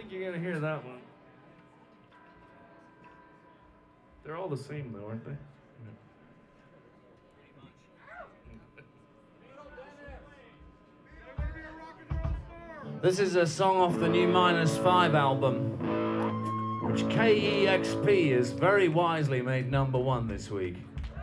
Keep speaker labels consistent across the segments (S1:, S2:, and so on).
S1: think you're gonna hear that one. They're all the same though, aren't they? This is a song off the new -5 album, which KEXP has very wisely made #1 this week.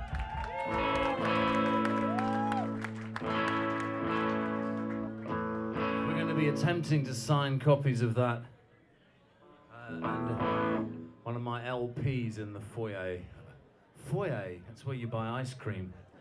S1: We're going to be attempting to sign copies of that and one of my LPs in the foyer. Foyer, that's where you buy ice cream.